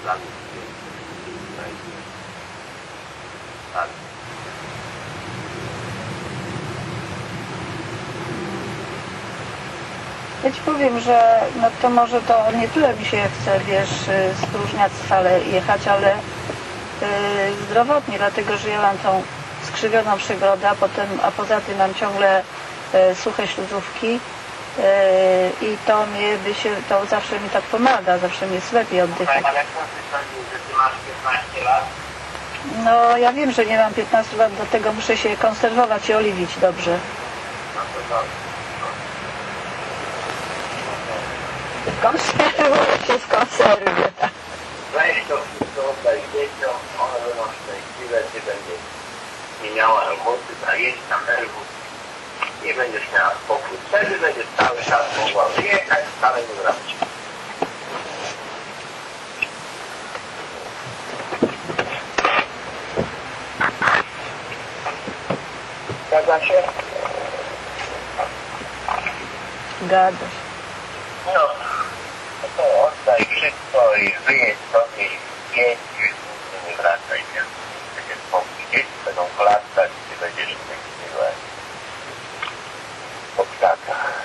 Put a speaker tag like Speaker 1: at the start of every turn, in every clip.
Speaker 1: Tak.
Speaker 2: Ja ci powiem, że no to może to nie tyle mi się chce, wiesz, z Próżniac wcale jechać, ale zdrowotnie, dlatego że ja mam tą skrzywioną przegrodę, a poza tym mam ciągle suche śluzówki i to zawsze mi tak pomaga, zawsze mi jest lepiej oddychać.
Speaker 1: Ale jak sądzisz, że ty masz 15 lat?
Speaker 2: No ja wiem, że nie mam 15 lat, do tego muszę się konserwować i oliwić dobrze.
Speaker 1: No to dobrze.
Speaker 2: Konserwować się w konserwie, tak.
Speaker 1: Weź to wszystko, oddaj dzieciom, one będą szczęśliwe, ty będziesz nie miała roboty, zajęć na nerwów, nie będziesz miała spokój. Wtedy będziesz cały czas mogła wyjechać, wcale nie wracać. Zgadza się?
Speaker 2: Gada się.
Speaker 1: No, to oddaj wszystko i wyjedź sobie i jedź, nie wracaj, więc będzie spokój. Dzieci będą klaskać, ty będziesz szczęśliwa po ptakach.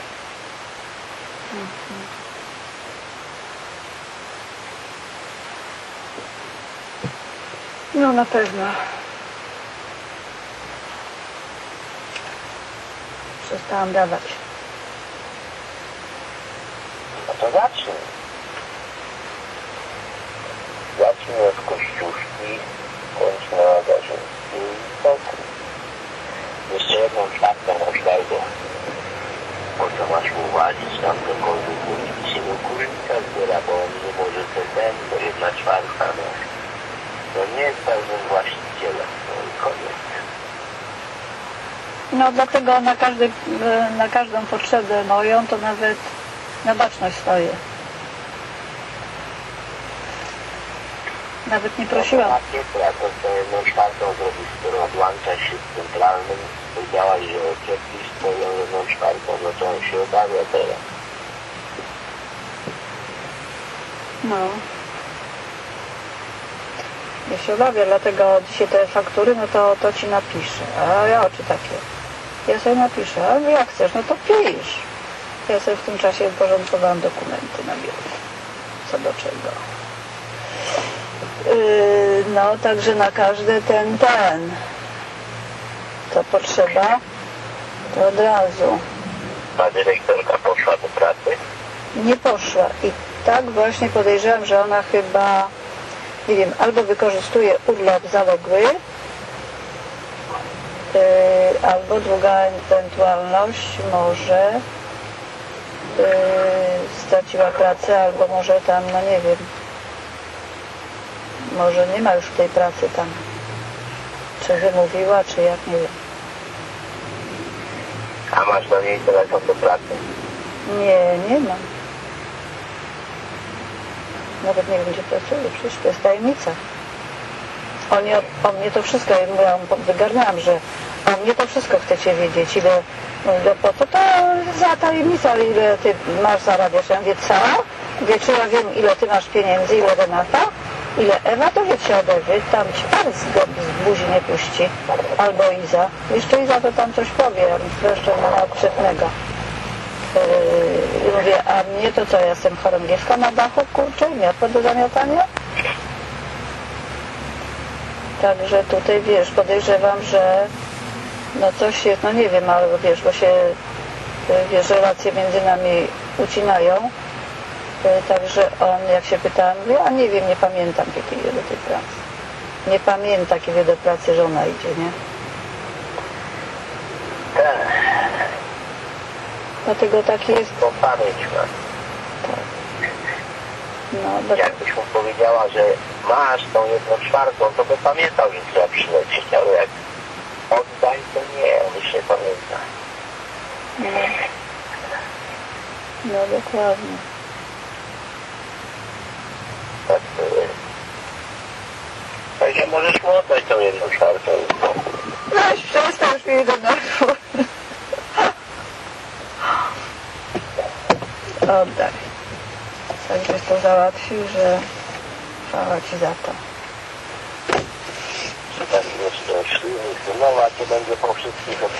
Speaker 2: No na pewno. Przestałam dawać.
Speaker 1: No to zacznij. Zacznij od kościuszki, kończ na Gazińskiej i spokój. Jeszcze jedną czwartą oświadczę. Po co masz uważać tam cokolwiek mówić się do kurnika zbiera, bo on nie może ten, to 1/4, no. No nie jest pełnym właścicielem, no i koniec.
Speaker 2: No dlatego na każdą potrzebę moją to nawet na baczność stoję. Nawet nie prosiłam.
Speaker 1: Jak to 1/4 zrobisz, skoro odłączasz się z centralnym, powiedziałaś, że oczepisz swoją 1/4, no to on się obawia teraz.
Speaker 2: No. Ja się obawiam, dlatego dzisiaj te faktury, no to ci napiszę. A ja oczy takie. Ja sobie napiszę, a jak chcesz, no to pisz. Ja sobie w tym czasie uporządkowałam dokumenty na biurku. Co do czego. No, także na każdy ten. To potrzeba, to od razu.
Speaker 1: A dyrektorka poszła do pracy?
Speaker 2: Nie poszła. I tak właśnie podejrzewam, że ona chyba, nie wiem, albo wykorzystuje urlop zaległy, albo druga ewentualność, może straciła pracę, albo może tam, no nie wiem, może nie ma już tej pracy tam, czy wymówiła, czy jak, nie wiem.
Speaker 1: A masz do niej telefon do pracy?
Speaker 2: Nie mam. Nawet nie wiem, gdzie pracuje, przecież to jest tajemnica. O mnie to wszystko, ja wygarnęłam, że o mnie to wszystko chcecie wiedzieć, ile po to za tajemnica, ile ty masz zarabiać. Ja mówię, co? Wie, czy ja wiem, ile ty masz pieniędzy, ile Renata, ile Ewa, to wie, się odezwie, tam ci pan z buzi nie puści, albo Iza. Jeszcze Iza to tam coś powie, zresztą ma okrzepnego. Mówię, a mnie to co, ja jestem chorągiewka na dachu, kurczę, miotła do zamiatania? Także tutaj, wiesz, podejrzewam, że no coś jest, no nie wiem, ale wiesz, bo się, wiesz, relacje między nami ucinają. Także on, jak się pytałem, mówię, a nie wiem, nie pamiętam, kiedy idzie do tej pracy. Nie pamięta, kiedy do pracy żona idzie, nie? Dlatego tak jest.
Speaker 1: Bo pamięć ma.
Speaker 2: Tak. No,
Speaker 1: jakbyś mu powiedziała, że masz tą 1/4, to by pamiętał, że trzeba przylecieć, ale jak oddaj, to nie, on już nie pamięta.
Speaker 2: No dokładnie.
Speaker 1: Tak to jest. Także możesz mu oddać tą 1/4.
Speaker 2: Weź, przestań, już mi do nerwu. Oddaj. Tak żeś to załatwił, że Chwała Ci za to.
Speaker 1: Czy tak jeszcze śluby, synowa Cię będzie po wszystkich